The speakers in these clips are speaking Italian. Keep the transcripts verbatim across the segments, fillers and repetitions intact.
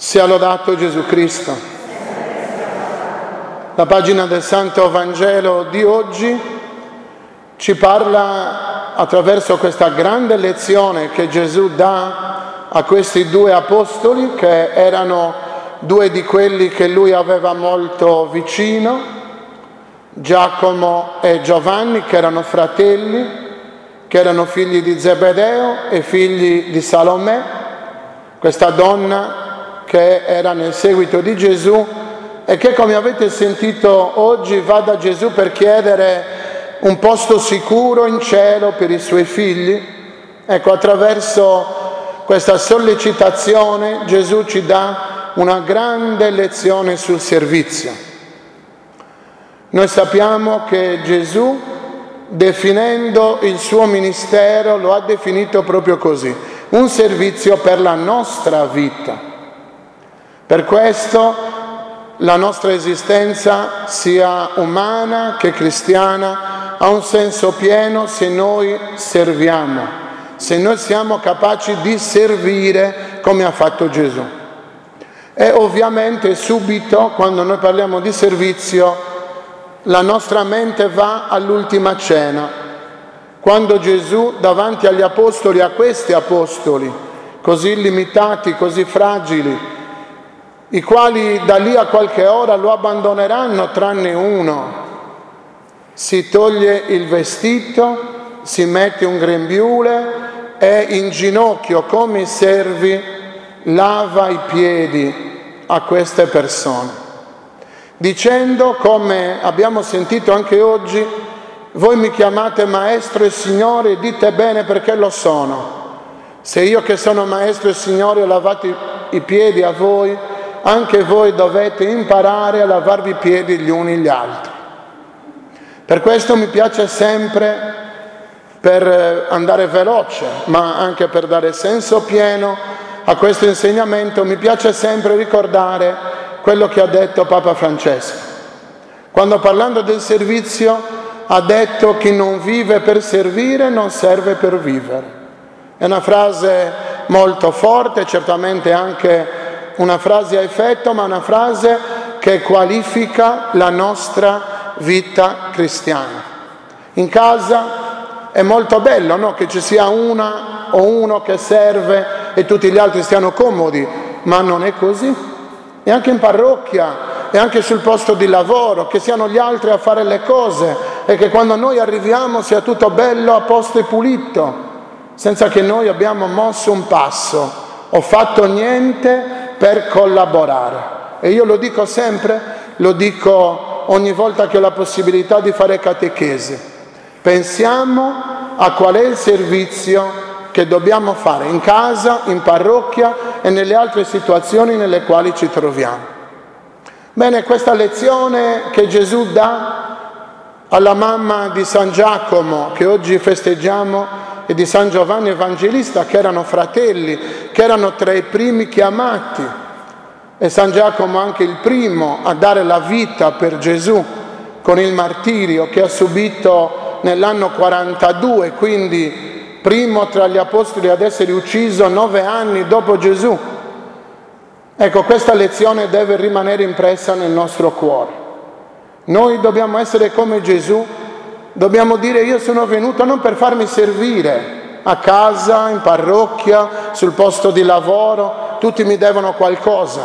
Sia lodato Gesù Cristo. La pagina del Santo Vangelo di oggi ci parla attraverso questa grande lezione che Gesù dà a questi due apostoli, che erano due di quelli che lui aveva molto vicino, Giacomo e Giovanni, che erano fratelli, che erano figli di Zebedeo e figli di Salomè, questa donna che era nel seguito di Gesù e che, come avete sentito oggi, va da Gesù per chiedere un posto sicuro in cielo per i suoi figli. Ecco, attraverso questa sollecitazione Gesù ci dà una grande lezione sul servizio. Noi sappiamo che Gesù, definendo il suo ministero, lo ha definito proprio così: un servizio per la nostra vita. Per questo la nostra esistenza, sia umana che cristiana, ha un senso pieno se noi serviamo, se noi siamo capaci di servire come ha fatto Gesù. E ovviamente subito, quando noi parliamo di servizio, la nostra mente va all'ultima cena, quando Gesù, davanti agli apostoli, a questi apostoli, così limitati, così fragili, i quali da lì a qualche ora lo abbandoneranno, tranne uno, si toglie il vestito, si mette un grembiule e in ginocchio, come i servi, lava i piedi a queste persone, dicendo, come abbiamo sentito anche oggi: voi mi chiamate maestro e signore, dite bene perché lo sono. Se io, che sono maestro e signore, ho lavato i, i piedi a voi, anche voi dovete imparare a lavarvi i piedi gli uni gli altri. Per questo mi piace sempre, per andare veloce, ma anche per dare senso pieno a questo insegnamento, mi piace sempre ricordare quello che ha detto Papa Francesco. Quando, parlando del servizio, ha detto: chi non vive per servire non serve per vivere. È una frase molto forte, certamente anche una frase a effetto, ma una frase che qualifica la nostra vita cristiana. In casa è molto bello, no? Che ci sia una o uno che serve e tutti gli altri stiano comodi, ma non è così. E anche in parrocchia, e anche sul posto di lavoro, che siano gli altri a fare le cose e che quando noi arriviamo sia tutto bello, a posto e pulito, senza che noi abbiamo mosso un passo o fatto niente per collaborare. E io lo dico sempre, lo dico ogni volta che ho la possibilità di fare catechesi: pensiamo a qual è il servizio che dobbiamo fare in casa, in parrocchia e nelle altre situazioni nelle quali ci troviamo. Bene, questa lezione che Gesù dà alla mamma di San Giacomo, che oggi festeggiamo, e di San Giovanni Evangelista, che erano fratelli, che erano tra i primi chiamati, e San Giacomo anche il primo a dare la vita per Gesù con il martirio che ha subito nell'anno quarantadue, quindi primo tra gli apostoli ad essere ucciso nove anni dopo Gesù. Ecco, questa lezione deve rimanere impressa nel nostro cuore. Noi dobbiamo essere come Gesù. Dobbiamo dire: io sono venuto non per farmi servire a casa, in parrocchia, sul posto di lavoro, tutti mi devono qualcosa,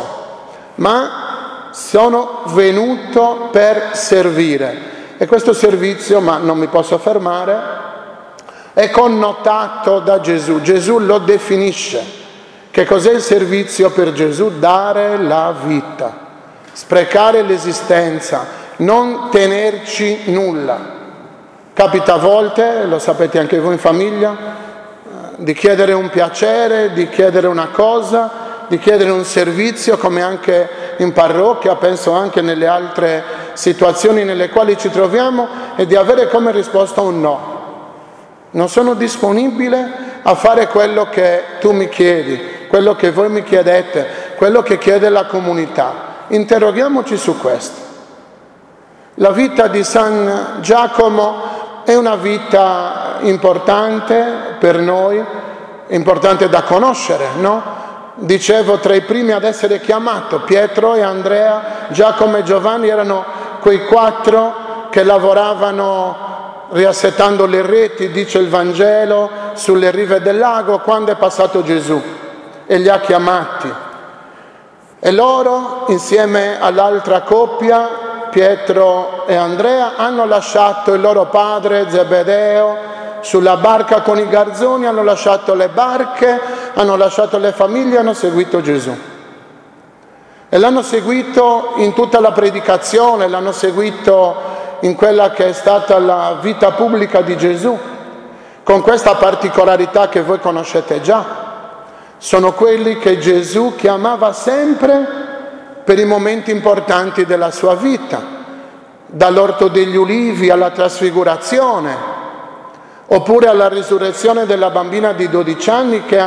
ma sono venuto per servire. E questo servizio, ma non mi posso fermare, è connotato da Gesù. Gesù lo definisce. Che cos'è il servizio per Gesù? Dare la vita, sprecare l'esistenza, non tenerci nulla. Capita a volte, lo sapete anche voi in famiglia, di chiedere un piacere, di chiedere una cosa, di chiedere un servizio, come anche in parrocchia, penso anche nelle altre situazioni nelle quali ci troviamo, e di avere come risposta un no. Non sono disponibile a fare quello che tu mi chiedi, quello che voi mi chiedete, quello che chiede la comunità. Interroghiamoci su questo. La vita di San Giacomo è una vita importante per noi, importante da conoscere, no? dicevo, tra i primi ad essere chiamato. Pietro e Andrea, Giacomo e Giovanni erano quei quattro che lavoravano riassettando le reti, dice il Vangelo, sulle rive del lago, quando è passato Gesù e li ha chiamati. E loro, insieme all'altra coppia, Pietro e Andrea, hanno lasciato il loro padre Zebedeo sulla barca con i garzoni, hanno lasciato le barche, hanno lasciato le famiglie, hanno seguito Gesù. E l'hanno seguito in tutta la predicazione, l'hanno seguito in quella che è stata la vita pubblica di Gesù, con questa particolarità che voi conoscete già. Sono quelli che Gesù chiamava sempre per i momenti importanti della sua vita, dall'orto degli ulivi alla trasfigurazione, oppure alla risurrezione della bambina di dodici anni che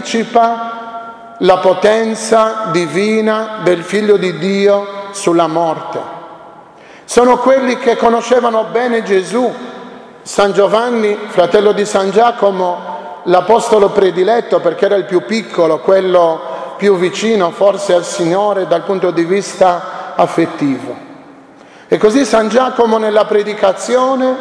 anticipa la potenza divina del Figlio di Dio sulla morte. Sono quelli che conoscevano bene Gesù. San Giovanni, fratello di San Giacomo, l'apostolo prediletto perché era il più piccolo, quello più vicino forse al Signore dal punto di vista affettivo. E così San Giacomo nella predicazione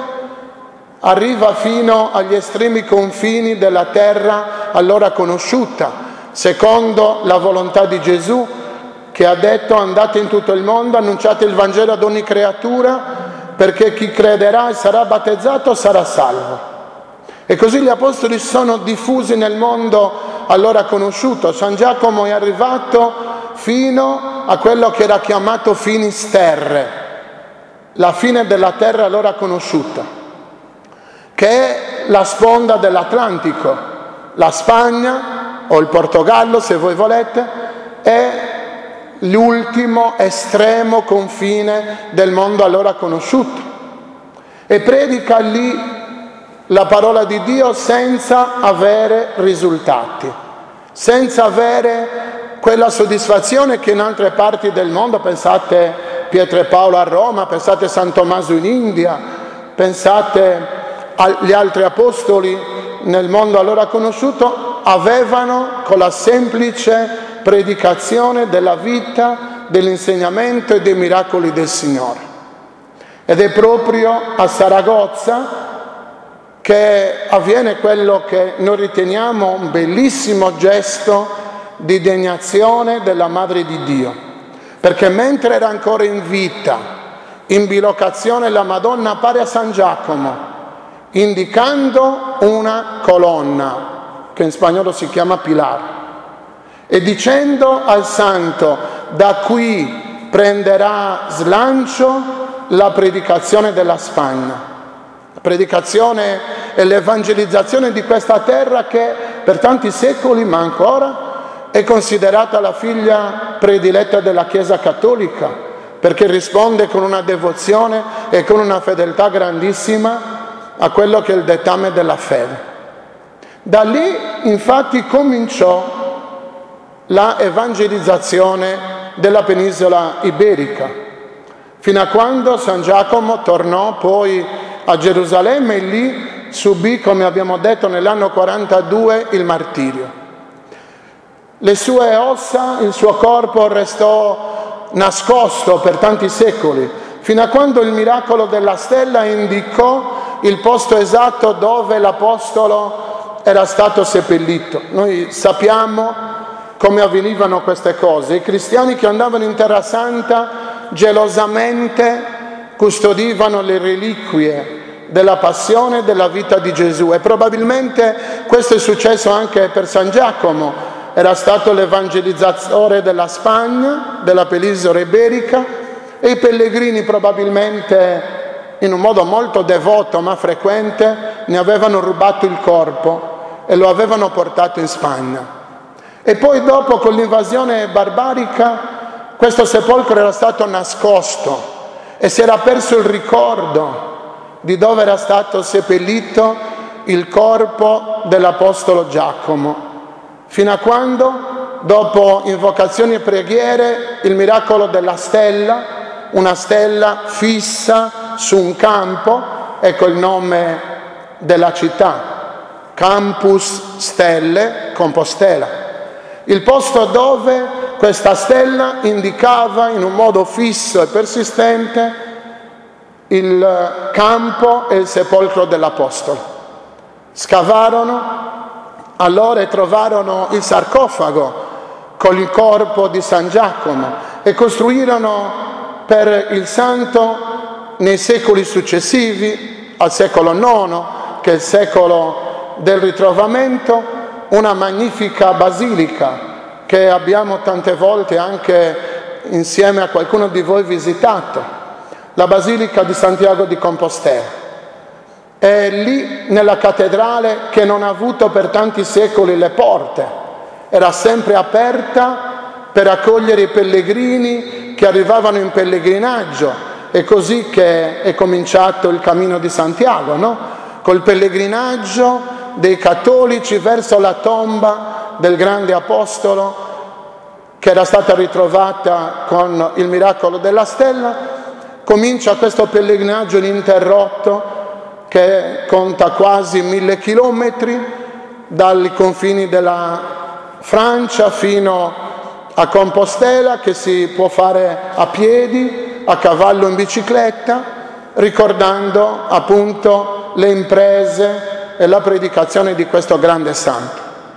arriva fino agli estremi confini della terra allora conosciuta, secondo la volontà di Gesù, che ha detto: andate in tutto il mondo, annunciate il Vangelo ad ogni creatura, perché chi crederà e sarà battezzato sarà salvo. E così gli apostoli sono diffusi nel mondo allora conosciuto. San Giacomo è arrivato fino a quello che era chiamato Finisterre, la fine della terra allora conosciuta, che è la sponda dell'Atlantico. La Spagna, o il Portogallo se voi volete, è l'ultimo estremo confine del mondo allora conosciuto, e predica lì la parola di Dio senza avere risultati, senza avere quella soddisfazione che in altre parti del mondo, pensate Pietro e Paolo a Roma, pensate San Tommaso in India, pensate agli altri apostoli nel mondo allora conosciuto, avevano con la semplice predicazione della vita, dell'insegnamento e dei miracoli del Signore. Ed è proprio a Saragozza che avviene quello che noi riteniamo un bellissimo gesto di degnazione della Madre di Dio, perché mentre era ancora in vita, in bilocazione, la Madonna appare a San Giacomo, indicando una colonna, che in spagnolo si chiama pilar, e dicendo al santo: da qui prenderà slancio la predicazione della Spagna. La predicazione e l'evangelizzazione di questa terra che per tanti secoli, ma ancora, è considerata la figlia prediletta della Chiesa Cattolica, perché risponde con una devozione e con una fedeltà grandissima a quello che è il dettame della fede. Da lì infatti cominciò la evangelizzazione della penisola iberica, fino a quando San Giacomo tornò poi a Gerusalemme e lì subì, come abbiamo detto, nell'anno quarantadue il martirio. Le sue ossa, il suo corpo restò nascosto per tanti secoli, fino a quando il miracolo della stella indicò il posto esatto dove l'apostolo era stato seppellito. Noi sappiamo come avvenivano queste cose. I cristiani che andavano in Terra Santa gelosamente custodivano le reliquie della passione e della vita di Gesù, e probabilmente questo è successo anche per San Giacomo. Era stato l'evangelizzatore della Spagna, della penisola iberica, e i pellegrini probabilmente in un modo molto devoto ma frequente ne avevano rubato il corpo e lo avevano portato in Spagna. E poi dopo, con l'invasione barbarica, questo sepolcro era stato nascosto e si era perso il ricordo di dove era stato seppellito il corpo dell'apostolo Giacomo, fino a quando, dopo invocazioni e preghiere, il miracolo della stella, una stella fissa su un campo, ecco il nome della città, Campus Stelle, Compostela. il posto dove questa stella indicava in un modo fisso e persistente il campo e il sepolcro dell'Apostolo. Scavarono allora e trovarono il sarcofago con il corpo di San Giacomo e costruirono per il santo nei secoli successivi, al secolo nono, che è il secolo del ritrovamento, una magnifica basilica che abbiamo tante volte anche insieme a qualcuno di voi visitato, la Basilica di Santiago di Compostela. È lì nella cattedrale che non ha avuto per tanti secoli le porte, era sempre aperta per accogliere i pellegrini che arrivavano in pellegrinaggio. È così che è cominciato il cammino di Santiago, no? Col pellegrinaggio dei cattolici verso la tomba del grande apostolo che era stata ritrovata con il miracolo della stella. Comincia questo pellegrinaggio ininterrotto che conta quasi mille chilometri dai confini della Francia fino a Compostela, che si può fare a piedi, a cavallo, in bicicletta, ricordando appunto le imprese e la predicazione di questo grande santo.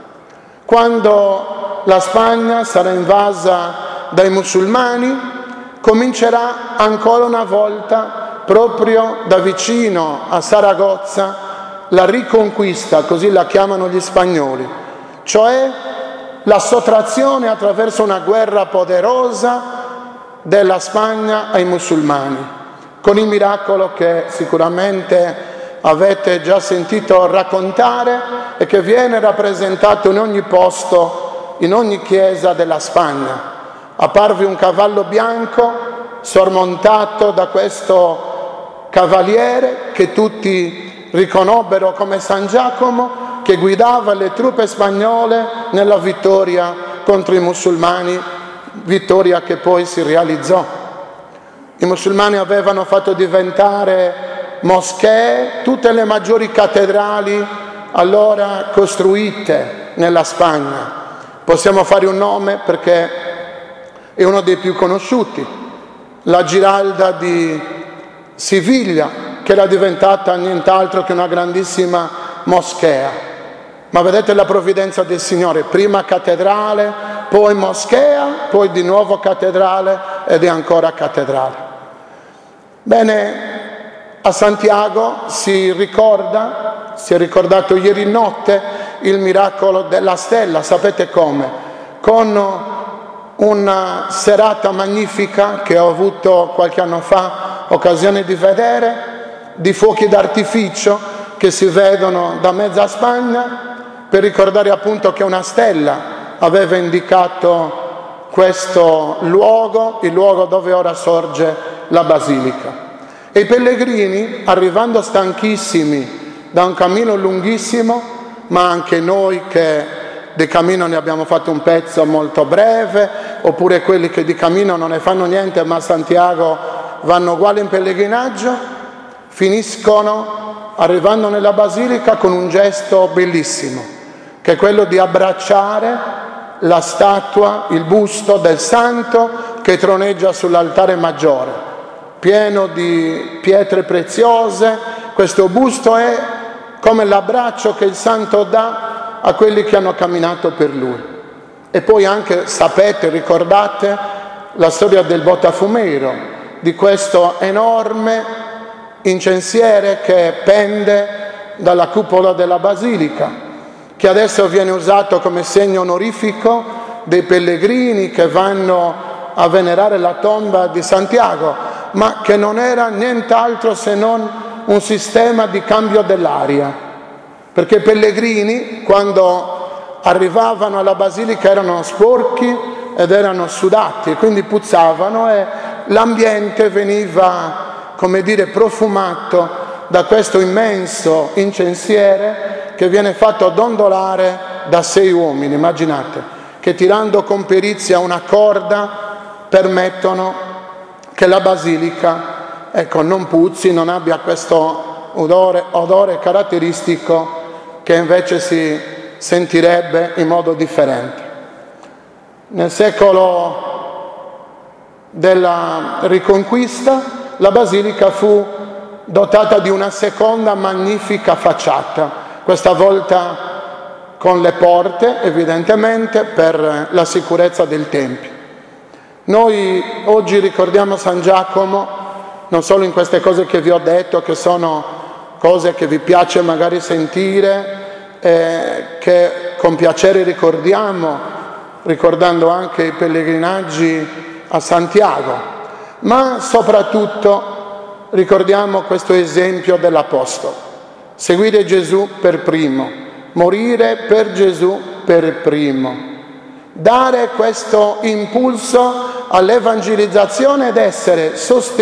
Quando la Spagna sarà invasa dai musulmani, comincerà ancora una volta, proprio da vicino a Saragozza, la riconquista, così la chiamano gli spagnoli, cioè la sottrazione attraverso una guerra poderosa della Spagna ai musulmani, con il miracolo che sicuramente avete già sentito raccontare e che viene rappresentato in ogni posto, in ogni chiesa della Spagna. Apparve un cavallo bianco sormontato da questo cavaliere che tutti riconobbero come San Giacomo, che guidava le truppe spagnole nella vittoria contro i musulmani, vittoria che poi si realizzò. I musulmani avevano fatto diventare moschee tutte le maggiori cattedrali allora costruite nella Spagna. Possiamo fare un nome perché è uno dei più conosciuti, la Giralda di Siviglia, che era diventata nient'altro che una grandissima moschea. Ma vedete la provvidenza del Signore, prima cattedrale, poi moschea, poi di nuovo cattedrale ed è ancora cattedrale. Bene, a Santiago si ricorda, si è ricordato ieri notte il miracolo della stella, sapete come? Con una serata magnifica che ho avuto qualche anno fa occasione di vedere, di fuochi d'artificio che si vedono da mezza Spagna, per ricordare appunto che una stella aveva indicato questo luogo, il luogo dove ora sorge la basilica. E i pellegrini, arrivando stanchissimi da un cammino lunghissimo, ma anche noi che di cammino ne abbiamo fatto un pezzo molto breve, oppure quelli che di cammino non ne fanno niente ma a Santiago vanno uguali in pellegrinaggio, finiscono arrivando nella basilica con un gesto bellissimo, che è quello di abbracciare la statua, il busto del santo che troneggia sull'altare maggiore, pieno di pietre preziose. Questo busto è come l'abbraccio che il santo dà a quelli che hanno camminato per lui. E poi anche sapete, ricordate la storia del Botafumeiro, di questo enorme incensiere che pende dalla cupola della basilica, che adesso viene usato come segno onorifico dei pellegrini che vanno a venerare la tomba di Santiago, ma che non era nient'altro se non un sistema di cambio dell'aria. Perché i pellegrini, quando arrivavano alla basilica, erano sporchi ed erano sudati, e quindi puzzavano, e l'ambiente veniva, come dire, profumato da questo immenso incensiere che viene fatto dondolare da sei uomini, immaginate, che tirando con perizia una corda permettono che la basilica, ecco, non puzzi, non abbia questo odore, odore caratteristico che invece si sentirebbe in modo differente. Nel secolo della Riconquista la basilica fu dotata di una seconda magnifica facciata, questa volta con le porte, evidentemente per la sicurezza del Tempio. Noi oggi ricordiamo San Giacomo non solo in queste cose che vi ho detto, che sono cose che vi piace magari sentire, eh, che con piacere ricordiamo, ricordando anche i pellegrinaggi a Santiago, ma soprattutto ricordiamo questo esempio dell'Apostolo: seguire Gesù per primo, morire per Gesù per primo, dare questo impulso all'evangelizzazione ed essere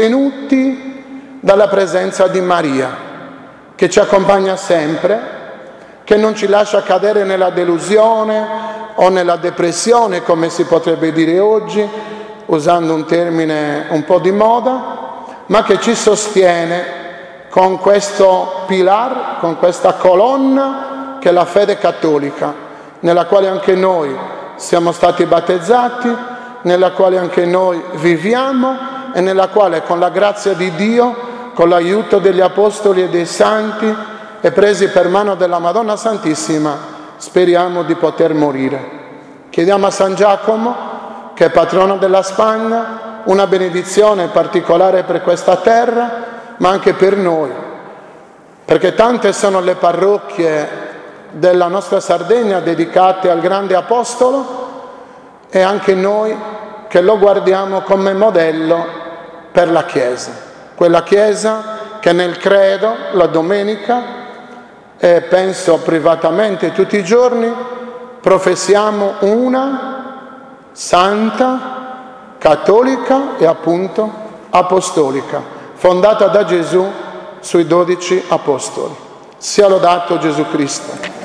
sostenuti dalla presenza di Maria, che ci accompagna sempre, che non ci lascia cadere nella delusione o nella depressione, come si potrebbe dire oggi, usando un termine un po' di moda, ma che ci sostiene con questo pilar, con questa colonna che è la fede cattolica, nella quale anche noi siamo stati battezzati, nella quale anche noi viviamo e nella quale, con la grazia di Dio, con l'aiuto degli Apostoli e dei Santi e presi per mano della Madonna Santissima, speriamo di poter morire. Chiediamo a San Giacomo, che è patrono della Spagna, una benedizione particolare per questa terra, ma anche per noi, perché tante sono le parrocchie della nostra Sardegna dedicate al grande Apostolo, e anche noi che lo guardiamo come modello per la Chiesa, quella Chiesa che nel credo, la domenica, e penso privatamente tutti i giorni, professiamo una santa, cattolica e appunto apostolica, fondata da Gesù sui dodici apostoli. Sia lodato Gesù Cristo.